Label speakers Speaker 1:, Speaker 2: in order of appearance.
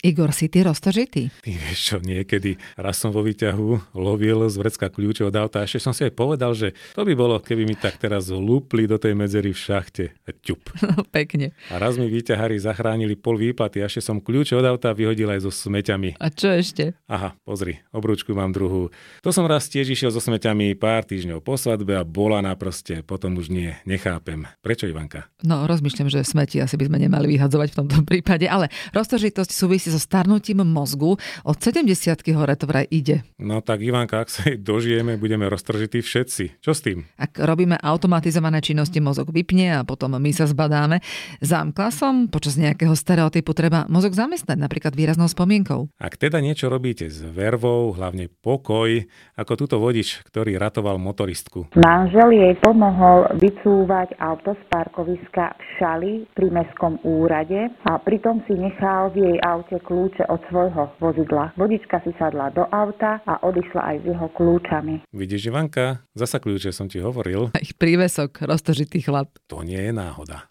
Speaker 1: Igor, si ty roztožitý?
Speaker 2: Ty vieš čo, niekedy raz som vo výťahu lovil z vrecka kľúče od auta a ešte som si aj povedal, že to by bolo, keby mi tak teraz lúpli do tej medzery v šachte. A ťup.
Speaker 1: Pekne.
Speaker 2: A raz mi výťahári zachránili pol výplaty a ešte som kľúče od auta vyhodil aj so smeťami.
Speaker 1: A čo ešte?
Speaker 2: Aha, pozri, obrúčku mám druhú. To som raz tiež išiel so smeťami pár týždňov po svadbe a bola na prste. Potom už nie, nechápem. Prečo, Ivanka?
Speaker 1: No, rozmýšľam, že smeti asi by sme nemali vyhadzovať v tomto prípade, ale roztožitosť súvisí so starnutím mozgu. Od 70-ky hore to vraj ide.
Speaker 2: No tak, Ivanka, ak sa jej dožijeme, budeme roztržití všetci. Čo s tým?
Speaker 1: Ak robíme automatizované činnosti, mozog vypne a potom my sa zbadáme. Zamkla som, počas nejakého stereotypu treba mozog zamestnať, napríklad výraznou spomienkou.
Speaker 2: Ak teda niečo robíte s vervou, hlavne pokoj, ako túto vodič, ktorý ratoval motoristku.
Speaker 3: Manžel jej pomohol vycúvať auto z parkoviska v Šali pri mestskom úrade a pritom si nechal v jej aute kľúče od svojho vozidla. Vodička si sadla do auta a odišla aj s jeho kľúčami.
Speaker 2: Vidíš, Ivanka, zasa kľúče som ti hovoril.
Speaker 1: Ich prívesok, roztožitý chlap.
Speaker 2: To nie je náhoda.